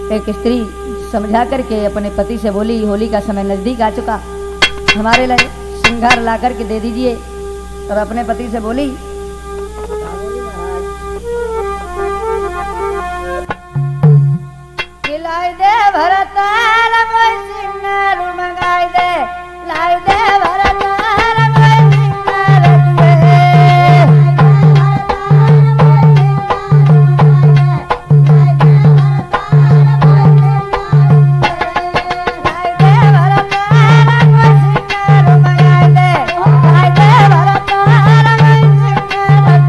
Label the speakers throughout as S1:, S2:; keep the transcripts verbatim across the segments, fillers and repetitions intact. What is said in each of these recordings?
S1: एक स्त्री समझा करके अपने पति से बोली, होली का समय नजदीक आ चुका, हमारे लिए श्रृंगार ला करके दे दीजिए। और अपने पति से बोली, लाई दे भरतार मोय सिंगार मंगाई दे, लाई दे भरतार मोय सिंगार तुए, लाई दे भरतार मोय सिंगार मंगाई दे, लाई दे भरतार मोय सिंगार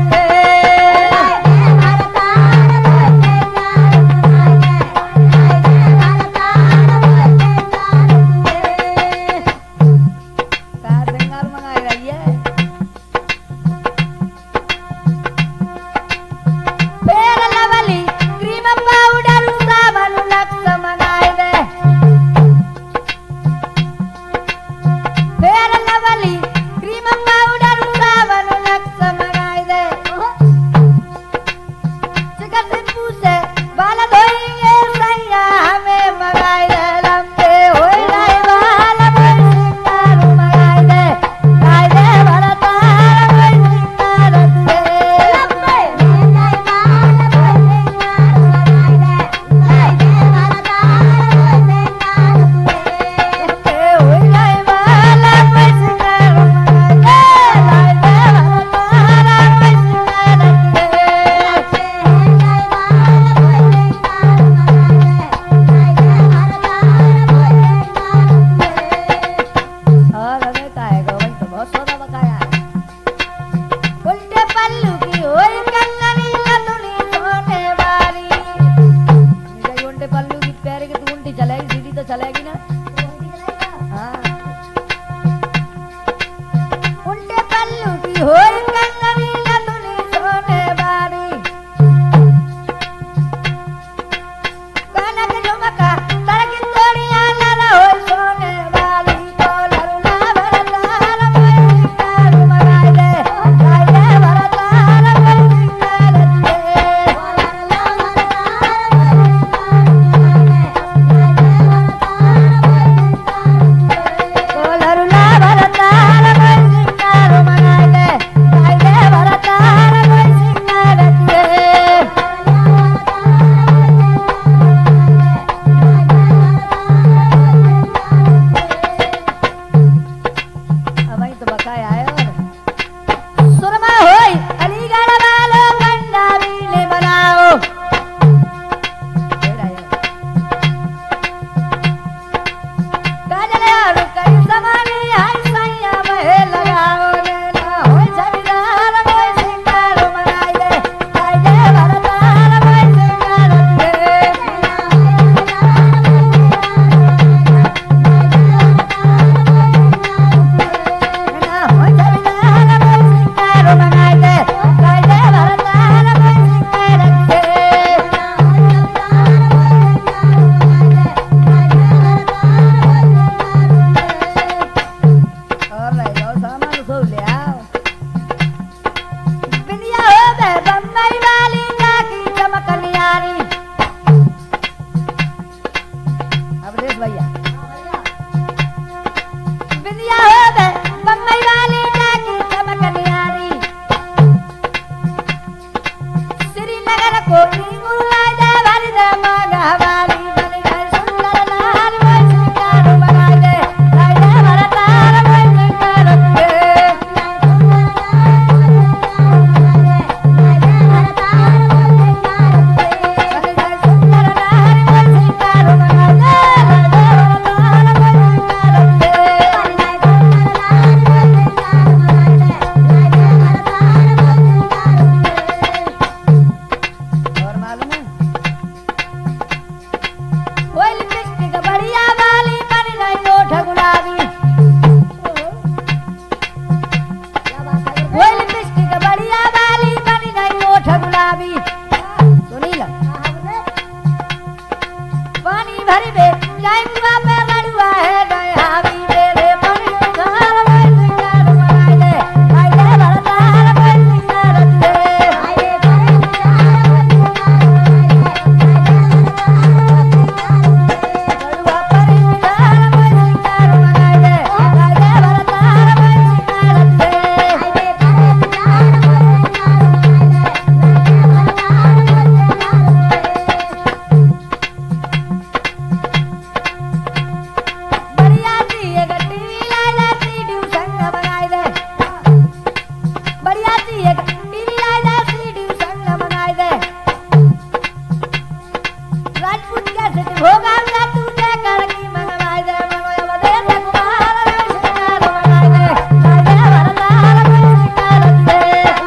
S1: राजपूत के सिद्ध भोगा जा तू दे कर की मंगवाई दे मनोय बदे कुमार सिंगार मंगाई दे लागे वरदार सिंगार दे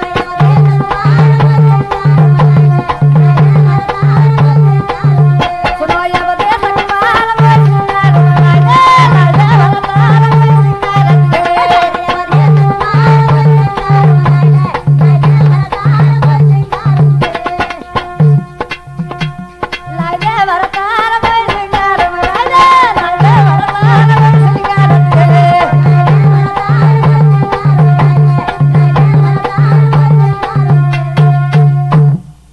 S1: सुनो ये बदे कुमार सिंगार मंगाई दे लागे वरदार सिंगार दे लागे वरदार